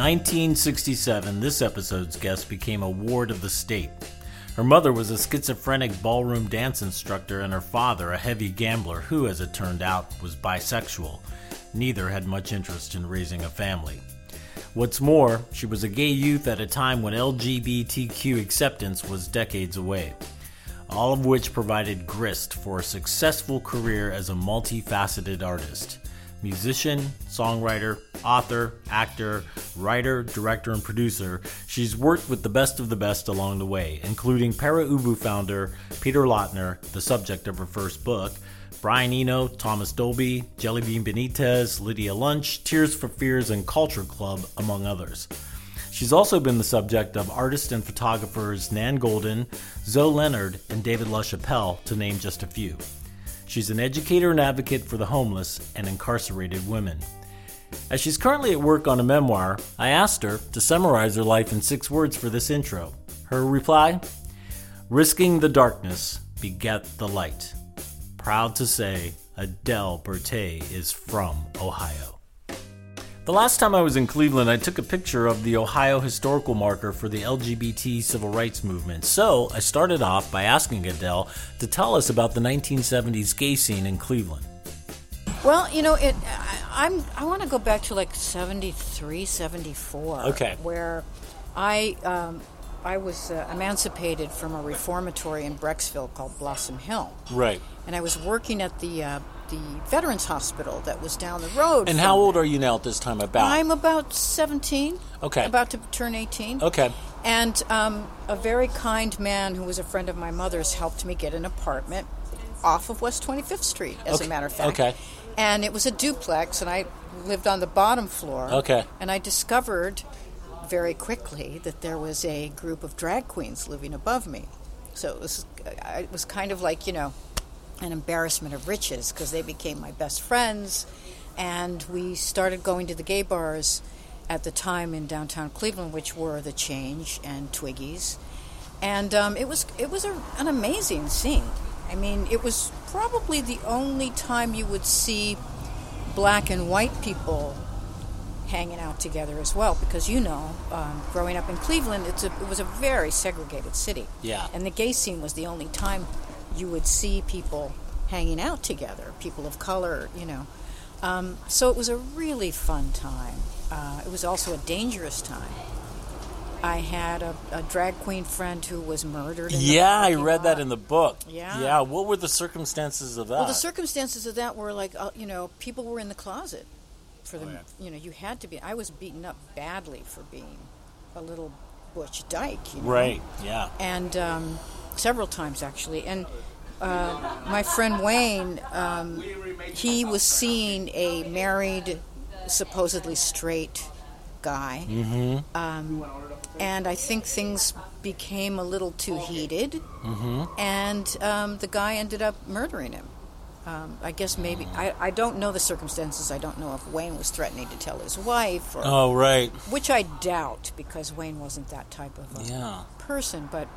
1967, this episode's guest became a ward of the state. Her mother was a schizophrenic ballroom dance instructor and her father a heavy gambler who, as it turned out, was bisexual. Neither had much interest in raising a family. What's more, she was a gay youth at a time when LGBTQ acceptance was decades away. All of which provided grist for a successful career as a multifaceted artist. Musician, songwriter, author, actor, writer, director, and producer, she's worked with the best of the best along the way, including Para Ubu founder Peter Lautner, the subject of her first book, Brian Eno, Thomas Dolby, Jellybean Benitez, Lydia Lunch, Tears for Fears, and Culture Club, among others. She's also been the subject of artist and photographers Nan Golden, Zoe Leonard, and David LaChapelle, to name just a few. She's an educator and advocate for the homeless and incarcerated women. As she's currently at work on a memoir, I asked her to summarize her life in 6 words for this intro. Her reply? Risking the darkness beget the light. Proud to say, Adele Bertay is from Ohio. The last time I was in Cleveland, I took a picture of the Ohio historical marker for the LGBT civil rights movement. So I started off by asking Adele to tell us about the 1970s gay scene in Cleveland. Well, you know, I want to go back to like 73, 74. Okay. Where I was emancipated from a reformatory in Brecksville called Blossom Hill. Right. And I was working at the Veterans Hospital that was down the road. And how old are you now at this time about? I'm about 17. Okay. About to turn 18. Okay. And a very kind man who was a friend of my mother's helped me get an apartment off of West 25th Street, as a matter of fact. Okay. And it was a duplex, and I lived on the bottom floor. Okay. And I discovered very quickly that there was a group of drag queens living above me. So it was kind of like, you know, an embarrassment of riches, because they became my best friends, and we started going to the gay bars at the time in downtown Cleveland, which were The Change and Twiggy's, and it was an amazing scene. I mean, it was probably the only time you would see black and white people hanging out together as well, because, you know, growing up in Cleveland, it was a very segregated city. Yeah. And the gay scene was the only time you would see people hanging out together, people of color, you know. So it was a really fun time. It was also a dangerous time. I had a drag queen friend who was murdered in the I parking read lot. that in the book. Yeah. What were the circumstances of that? Well, the circumstances of that were like, you know, people were in the closet for them. yeah. You know, you had to be. I was beaten up badly for being a little butch dyke, you know. Right, yeah. And several times, actually. And my friend Wayne, he was seeing a married, supposedly straight guy. Mm-hmm. And I think things became a little too heated. Mm-hmm. And the guy ended up murdering him. I guess maybe, I don't know the circumstances. I don't know if Wayne was threatening to tell his wife. Or, Oh, right. which I doubt, because Wayne wasn't that type of a person. But,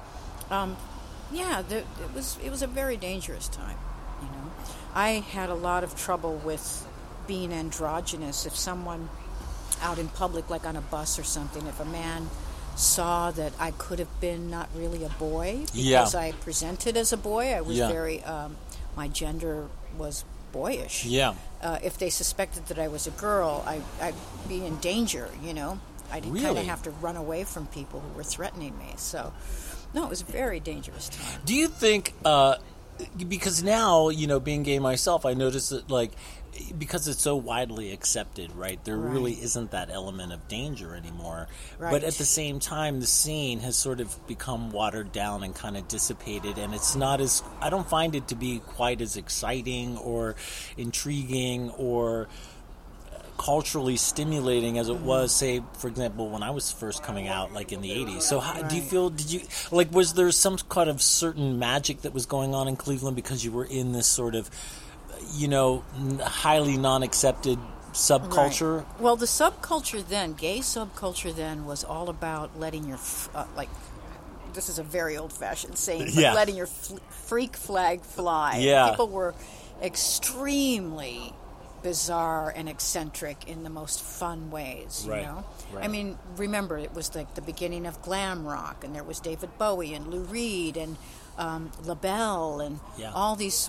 it was a very dangerous time, you know. I had a lot of trouble with being androgynous. If someone out in public, like on a bus or something, if a man saw that I could have been not really a boy because I presented as a boy, I was very, my gender was boyish. Yeah. If they suspected that I was a girl, I'd be in danger, you know. I'd kind of have to run away from people who were threatening me. So, no, it was a very dangerous time. Do you think, because now, you know, being gay myself, I notice that, like, because it's so widely accepted, right, there really isn't that element of danger anymore. Right. But at the same time, the scene has sort of become watered down and kind of dissipated, and it's not as, I don't find it to be quite as exciting or intriguing or culturally stimulating as it was, say, for example, when I was first coming out, like in the 80s. So how, do you feel, was there some kind of certain magic that was going on in Cleveland because you were in this sort of, you know, highly non-accepted subculture? Right. Well, the subculture then, gay subculture then, was all about letting your, this is a very old-fashioned saying, but letting your freak flag fly. Yeah. People were extremely bizarre and eccentric in the most fun ways, you know? Right. I mean, remember, it was like the beginning of glam rock, and there was David Bowie and Lou Reed and LaBelle and all these,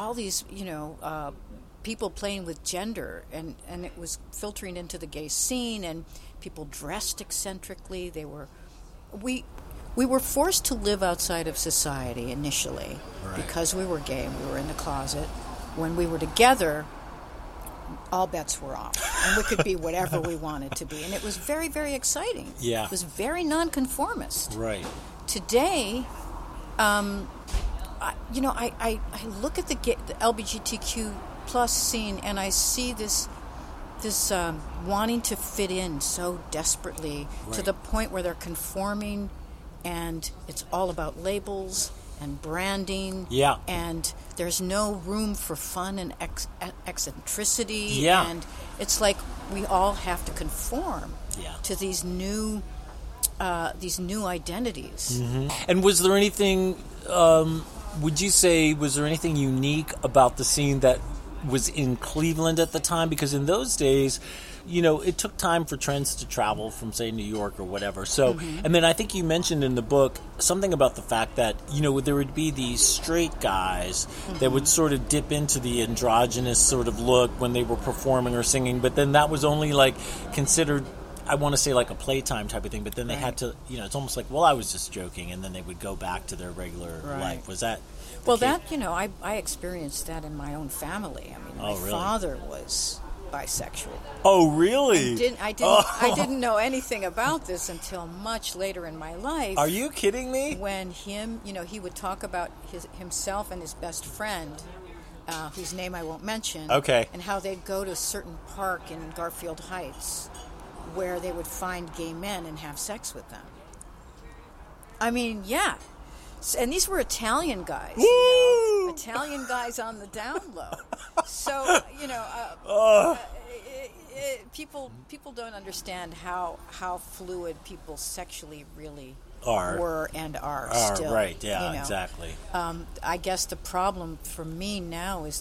people playing with gender, and it was filtering into the gay scene, and people dressed eccentrically. We were forced to live outside of society initially because we were gay and we were in the closet. When we were together, all bets were off, and we could be whatever we wanted to be, and it was very, very exciting. Yeah. It was very nonconformist. Right. Today, I look at the LGBTQ plus scene, and I see this wanting to fit in so desperately to the point where they're conforming, and it's all about labels and branding. Yeah. And there's no room for fun and eccentricity. Yeah. And it's like we all have to conform to these new identities. Mm-hmm. And was there anything, would you say, was there anything unique about the scene that was in Cleveland at the time? Because in those days, it took time for trends to travel from, say, New York or whatever. So, and then I think you mentioned in the book something about the fact that, there would be these straight guys that would sort of dip into the androgynous sort of look when they were performing or singing, but then that was only, considered, I want to say, like a playtime type of thing, but then they had to, it's almost like, well, I was just joking, and then they would go back to their regular life. Was that... Well, that, I experienced that in my own family. I mean, my father was bisexual. Oh, really? I didn't know anything about this until much later in my life. Are you kidding me? When he would talk about himself and his best friend, whose name I won't mention, and how they'd go to a certain park in Garfield Heights where they would find gay men and have sex with them. I mean, yeah. And these were Italian guys. Italian guys on the down low. So, people don't understand how fluid people sexually really were and are still. Right, yeah, exactly. I guess the problem for me now is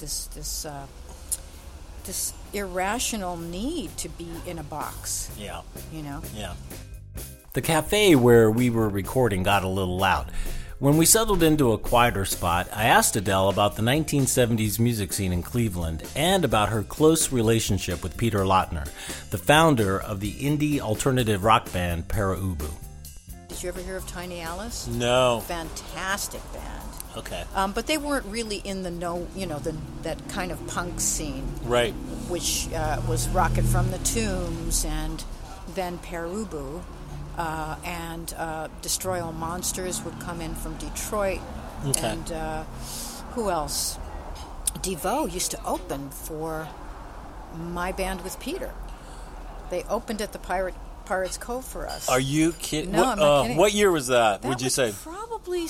this irrational need to be in a box. Yeah. Yeah. The cafe where we were recording got a little loud. When we settled into a quieter spot, I asked Adele about the 1970s music scene in Cleveland and about her close relationship with Peter Lautner, the founder of the indie alternative rock band Pere Ubu. Did you ever hear of Tiny Alice? No. Fantastic band. Okay. But they weren't really in that kind of punk scene. Right. Which was Rocket from the Tombs and then Pere Ubu. And Destroy All Monsters would come in from Detroit. Okay. And who else? Devo used to open for my band with Peter. They opened at the Pirates Cove for us. Are you kidding? No, I'm not kidding. What year was that? That would you say? Probably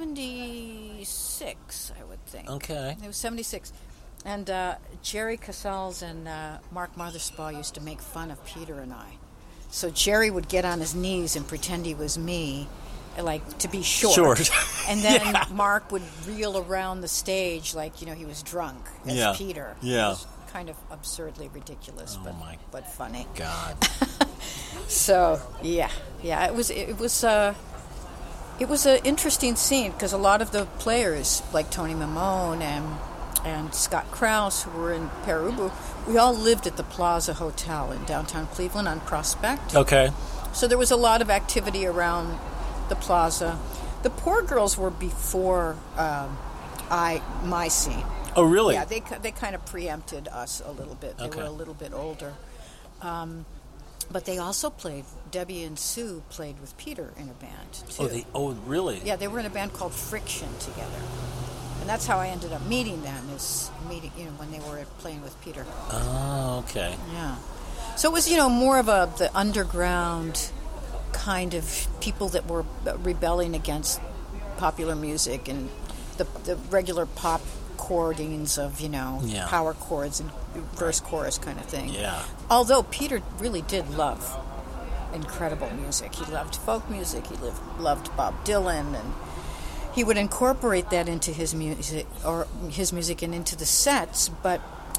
76, I would think. Okay. It was 76. And Jerry Casals and Mark Mothersbaugh used to make fun of Peter and I. So Jerry would get on his knees and pretend he was me, to be short. And then Mark would reel around the stage like, he was drunk as Peter. Yeah. It was kind of absurdly ridiculous, but funny. God. So, yeah, it was an interesting scene because a lot of the players, like Tony Mamone and Scott Krause, who were in Pere Ubu, we all lived at the Plaza Hotel in downtown Cleveland on Prospect. Okay. So there was a lot of activity around the plaza. The Poor Girls were before my scene. Oh, really? Yeah, they kind of preempted us a little bit. They were a little bit older. But they also played, Debbie and Sue played with Peter in a band, too. Oh, really? Yeah, they were in a band called Friction together. And that's how I ended up meeting them, when they were playing with Peter. Oh, okay. Yeah. So it was, more of the underground kind of people that were rebelling against popular music and the regular pop chordings of, power chords and verse chorus kind of thing. Yeah. Although Peter really did love incredible music. He loved folk music. He loved Bob Dylan, and he would incorporate that into his music and into the sets, but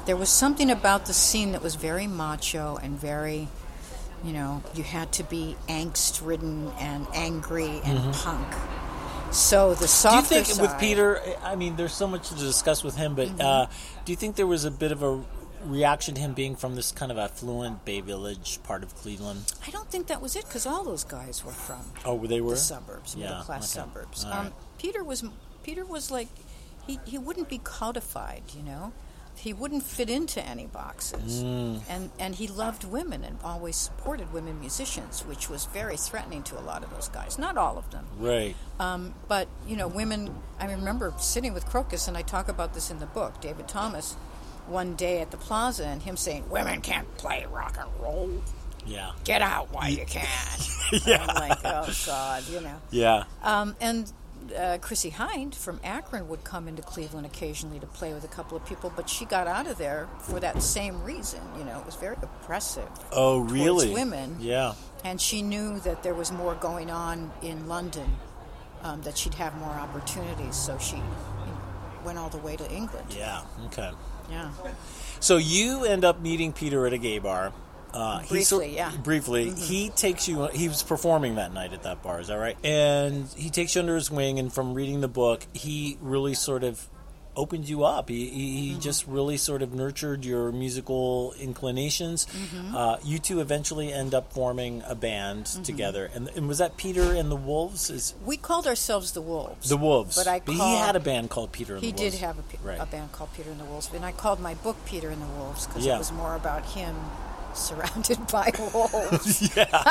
there was something about the scene that was very macho and very, you had to be angst-ridden and angry and punk. So the softer Do you think with side- Peter, I mean, there's so much to discuss with him, but do you think there was a bit of a reaction to him being from this kind of affluent Bay Village part of Cleveland? I don't think that was it, because all those guys were from They were? the suburbs, middle-class suburbs. All right. Peter was like, he wouldn't be codified, He wouldn't fit into any boxes. And he loved women and always supported women musicians, which was very threatening to a lot of those guys. Not all of them. Right. But, women, I remember sitting with Crocus, and I talk about this in the book, David Thomas, one day at the plaza, and him saying, "Women can't play rock and roll. Yeah. Get out while you can." Yeah. I'm like, oh, God, Yeah. And Chrissy Hind from Akron would come into Cleveland occasionally to play with a couple of people, but she got out of there for that same reason. It was very oppressive. Oh, really? Towards women. Yeah. And she knew that there was more going on in London, that she'd have more opportunities, so she went all the way to England. Yeah. Okay. Yeah. So you end up meeting Peter at a gay bar. Briefly. He takes you. He was performing that night at that bar. Is that right? And he takes you under his wing. And from reading the book, he really sort of opened you up. He just really sort of nurtured your musical inclinations. You two eventually end up forming a band together. And was that Peter and the Wolves? We called ourselves the Wolves. The Wolves. But he had a band called Peter and the Wolves. He did have a band called Peter and the Wolves. And I called my book Peter and the Wolves because it was more about him surrounded by wolves. Yeah.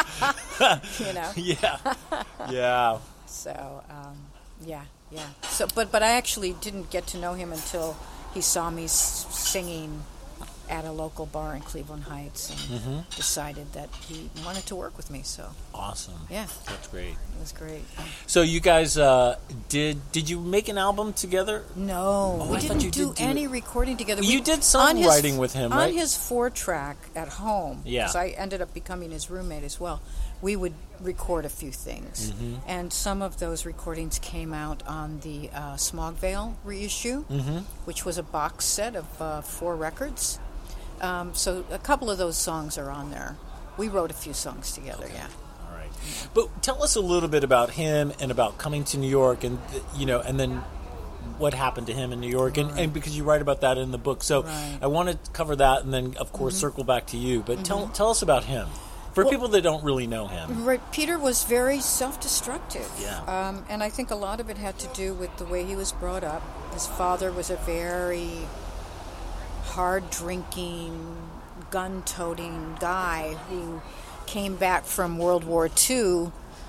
Yeah. So, yeah. So, but I actually didn't get to know him until he saw me singing at a local bar in Cleveland Heights and decided that he wanted to work with me. So awesome. Yeah, that's great. It was great. So you guys did you make an album together? No, we didn't do any recording together. You did some writing with him, right? On his 4-track at home. Yeah. Because I ended up becoming his roommate as well. We would record a few things. And some of those recordings came out on the Smogvale reissue, which was a box set of 4 records. So a couple of those songs are on there. We wrote a few songs together, yeah. All right. But tell us a little bit about him and about coming to New York and, and then what happened to him in New York. And because you write about that in the book. So I want to cover that and then, of course, circle back to you. But tell us about him. For people that don't really know him. Right. Peter was very self-destructive. Yeah. And I think a lot of it had to do with the way he was brought up. His father was a very hard-drinking, gun-toting guy who came back from World War II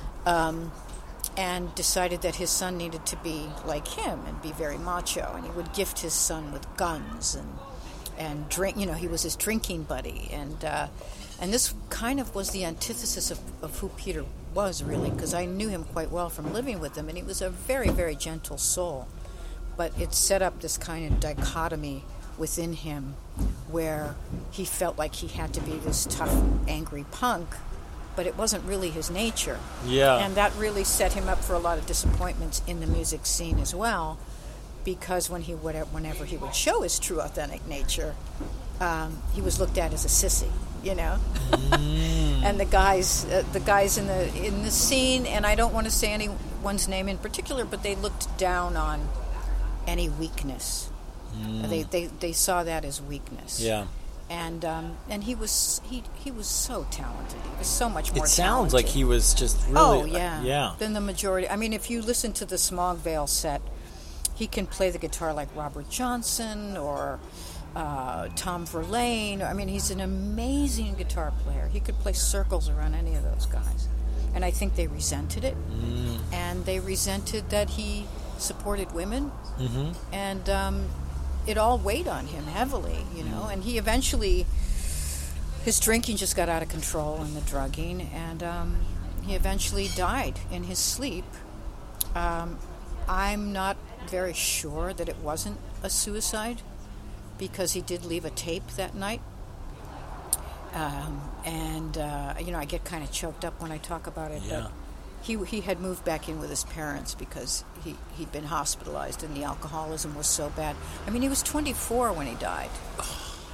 and decided that his son needed to be like him and be very macho. And he would gift his son with guns and drink. He was his drinking buddy. And this kind of was the antithesis of who Peter was, really, because I knew him quite well from living with him, and he was a very, very gentle soul. But it set up this kind of dichotomy within him where he felt like he had to be this tough, angry punk, but it wasn't really his nature. Yeah. And that really set him up for a lot of disappointments in the music scene as well, because whenever he would show his true, authentic nature, he was looked at as a sissy. And the guys in the scene, and I don't want to say anyone's name in particular, but they looked down on any weakness. They saw that as weakness. Yeah. And he was so talented. He was so much more. It sounds talented. like he was just really. Oh yeah. Yeah. Than the majority. I mean, if you listen to the Smogvale set, he can play the guitar like Robert Johnson or Tom Verlaine. I mean, he's an amazing guitar player. He could play circles around any of those guys. And I think they resented it. And they resented that he supported women. And it all weighed on him heavily, And he eventually, his drinking just got out of control and the drugging. And he eventually died in his sleep. I'm not very sure that it wasn't a suicide, because he did leave a tape that night. I get kind of choked up when I talk about it. Yeah. But he had moved back in with his parents because he'd been hospitalized and the alcoholism was so bad. I mean, he was 24 when he died.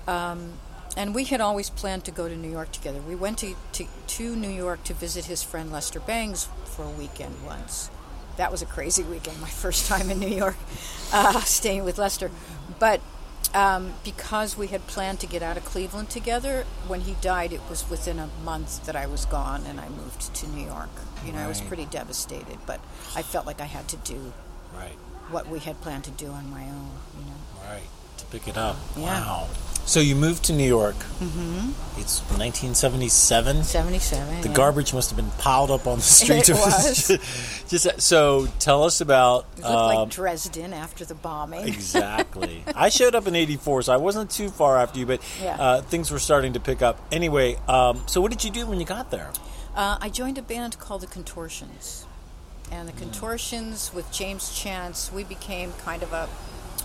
And we had always planned to go to New York together. We went to New York to visit his friend Lester Bangs for a weekend once. That was a crazy weekend, my first time in New York, staying with Lester. But because we had planned to get out of Cleveland together, when he died, it was within a month that I was gone and I moved to New York. You know, I was pretty devastated, but I felt like I had to do what we had planned to do on my own, you know. Right, to pick it up. Yeah. Wow. So you moved to New York. Mm-hmm. It's 1977. 77. The garbage must have been piled up on the streets. It was. Just so tell us about. It looked like Dresden after the bombing. Exactly. I showed up in '84, so I wasn't too far after you, but things were starting to pick up. Anyway, so what did you do when you got there? I joined a band called the Contortions, and the Contortions with James Chance, we became kind of a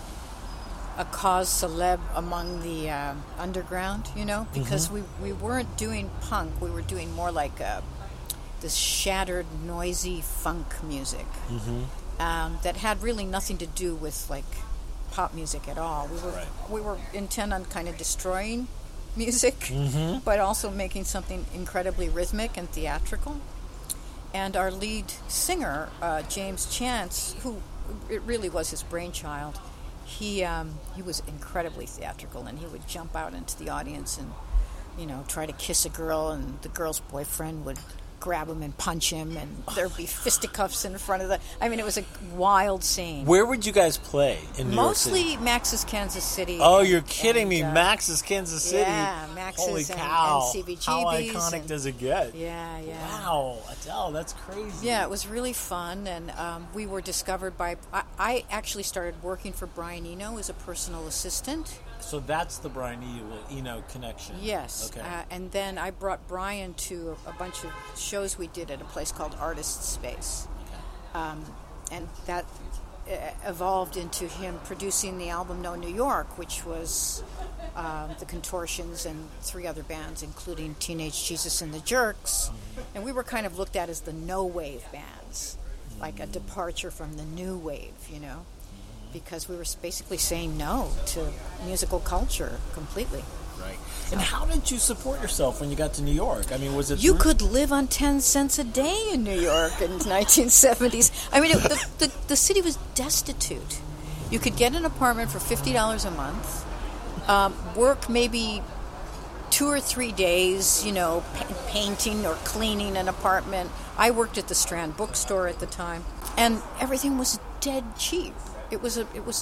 cause celeb among the underground, you know, because we weren't doing punk. We were doing more like this shattered, noisy funk music that had really nothing to do with like pop music at all. We were intent on kind of destroying music, but also making something incredibly rhythmic and theatrical. And our lead singer, James Chance, who it really was his brainchild, he was incredibly theatrical, and he would jump out into the audience and, you know, try to kiss a girl, and the girl's boyfriend would grab him and punch him, and there'd be fisticuffs in front of the... I mean, it was a wild scene. Where would you guys play in New York City? Mostly Max's Kansas City. Oh, you're kidding me. Max's Kansas City. Yeah, Max's Holy cow. and CBGB's. How iconic does it get? Yeah. Wow. Adele, that's crazy. Yeah, it was really fun, and we were discovered by... I actually started working for Brian Eno as a personal assistant. So that's the Brian Eno connection. Yes. Okay. And then I brought Brian to a bunch of shows we did at a place called Artist Space. Okay. And that evolved into him producing the album No New York, which was the Contortions and 3 other bands, including Teenage Jesus and the Jerks. And we were kind of looked at as the no-wave bands, like a departure from the new wave, you know, because we were basically saying no to musical culture completely. Right. And how did you support yourself when you got to New York? I mean, was it... You could live on 10 cents a day in New York in the 1970s. I mean, the city was destitute. You could get an apartment for $50 a month, work maybe 2 or 3 days, you know, painting or cleaning an apartment. I worked at the Strand bookstore at the time, and everything was dead cheap. It was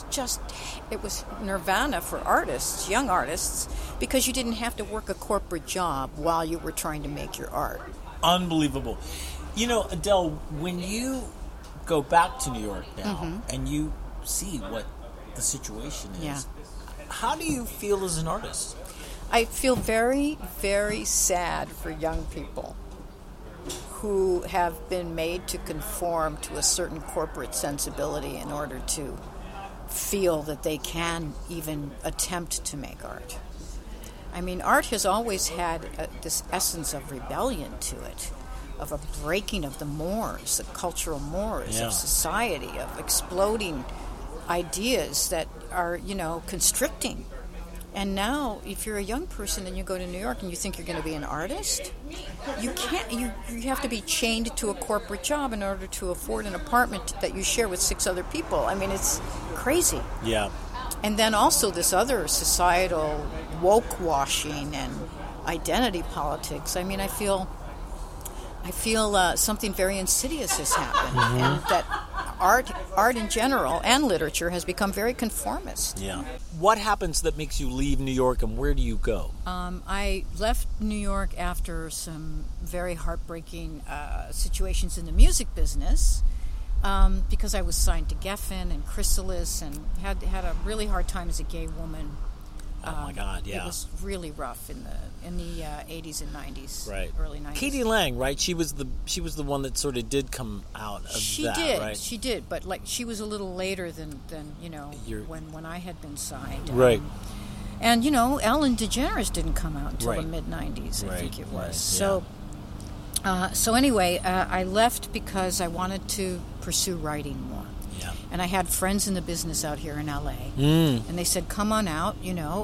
nirvana for artists, young artists, because you didn't have to work a corporate job while you were trying to make your art. Unbelievable. You know, Adele, when you go back to New York now and you see what the situation is, how do you feel as an artist? I feel very, very sad for young people who have been made to conform to a certain corporate sensibility in order to feel that they can even attempt to make art. I mean, art has always had this essence of rebellion to it, of a breaking of the mores, the cultural mores of society, of exploding ideas that are, you know, constricting. And now, if you're a young person and you go to New York and you think you're going to be an artist, you can't. You have to be chained to a corporate job in order to afford an apartment that you share with 6 other people. I mean, it's crazy. Yeah. And then also this other societal woke washing and identity politics. I mean, I feel something very insidious has happened, and that art in general and literature has become very conformist. Yeah. What happens that makes you leave New York, and where do you go? I left New York after some very heartbreaking situations in the music business, because I was signed to Geffen and Chrysalis, and had a really hard time as a gay woman. Oh my God! Yeah, it was really rough in the 80s and 90s, right? Early 90s. k.d. lang, right? She was the one that sort of did come out of that, right? She did, but like she was a little later than you know when I had been signed, right? And you know, Ellen DeGeneres didn't come out until the mid 90s, I think it was. Right. So anyway, I left because I wanted to pursue writing more. Yeah. And I had friends in the business out here in LA. And they said, come on out,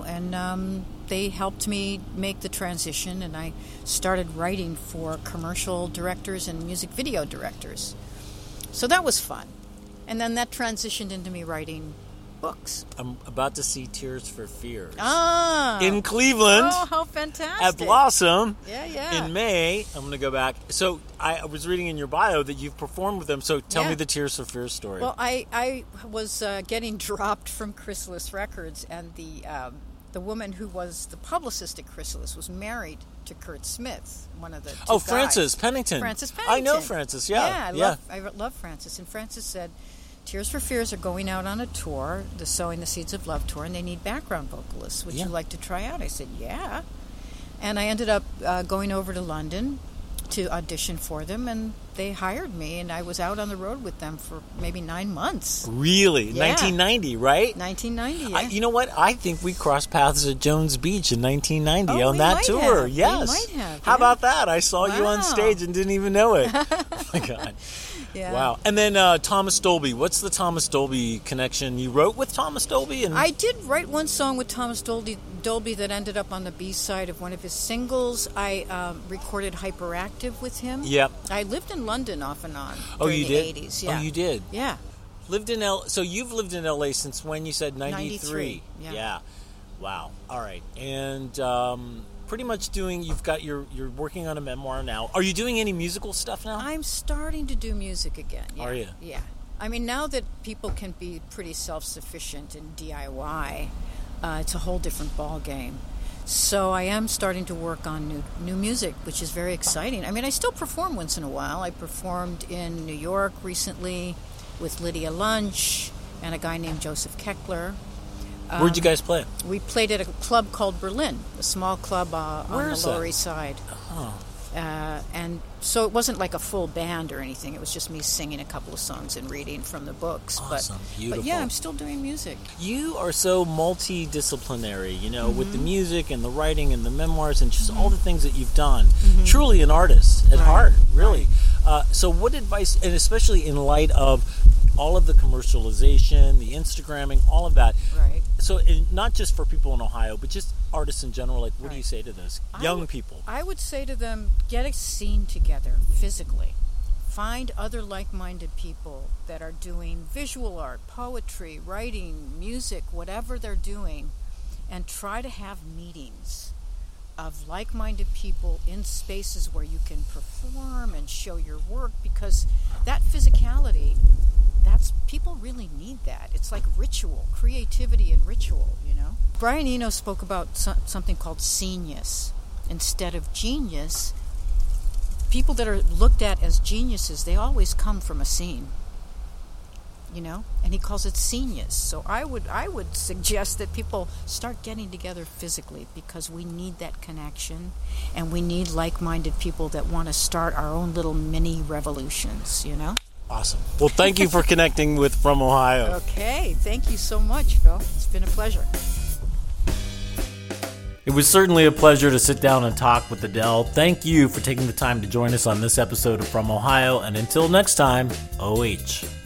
and they helped me make the transition, and I started writing for commercial directors and music video directors. So that was fun. And then that transitioned into me writing books. I'm about to see Tears for Fears in Cleveland. Oh, how fantastic. At Blossom. Yeah. In May. I'm going to go back. So I was reading in your bio that you've performed with them. So tell me the Tears for Fears story. Well, I was getting dropped from Chrysalis Records, and the woman who was the publicist at Chrysalis was married to Kurt Smith, one of the two guys. Frances Pennington. Frances Pennington. I know Frances, yeah. I love Frances. And Frances said, Tears for Fears are going out on a tour, the Sowing the Seeds of Love tour, and they need background vocalists. Would you like to try out? I said, yeah. And I ended up going over to London to audition for them, and they hired me, and I was out on the road with them for maybe 9 months. Really? Yeah. 1990, right? 1990, yeah. You know what? I think we crossed paths at Jones Beach in 1990 on that tour. Have. Yes. We might have. How about that? I saw you on stage and didn't even know it. Oh, my God. Yeah. Wow. And then Thomas Dolby. What's the Thomas Dolby connection? You wrote with Thomas Dolby? I did write one song with Thomas Dolby that ended up on the B-side of one of his singles. I recorded Hyperactive with him. Yep. I lived in London off and on during the 80s. Yeah. Oh, you did? Yeah. Lived in So you've lived in L.A. since when? You said 93. Yeah. Wow. All right. And pretty much you're working on a memoir now. Are you doing any musical stuff now? I'm starting to do music again. Yeah. Are you? Yeah. I mean, now that people can be pretty self-sufficient in DIY, it's a whole different ball game. So I am starting to work on new music, which is very exciting. I mean, I still perform once in a while. I performed in New York recently with Lydia Lunch and a guy named Joseph Keckler. Where'd you guys play? We played at a club called Berlin, a small club on the Lower East Side. Oh. And so it wasn't like a full band or anything. It was just me singing a couple of songs and reading from the books. Awesome. Beautiful. But yeah, I'm still doing music. You are so multidisciplinary, with the music and the writing and the memoirs and just all the things that you've done. Truly an artist at heart, really. Right. So what advice, and especially in light of all of the commercialization, the Instagramming, all of that. Right. So not just for people in Ohio, but just artists in general, like what do you say to those young people? I would say to them, get a scene together physically. Find other like-minded people that are doing visual art, poetry, writing, music, whatever they're doing, and try to have meetings of like-minded people in spaces where you can perform and show your work, because that physicality, people really need that. It's like ritual, creativity and ritual, Brian Eno spoke about something called scenius. Instead of genius, people that are looked at as geniuses, they always come from a scene, and he calls it scenius. So I would suggest that people start getting together physically, because we need that connection, and we need like-minded people that want to start our own little mini revolutions, Awesome. Well, thank you for connecting with From Ohio. Okay. Thank you so much, Phil. It's been a pleasure. It was certainly a pleasure to sit down and talk with Adele. Thank you for taking the time to join us on this episode of From Ohio. And until next time, OH.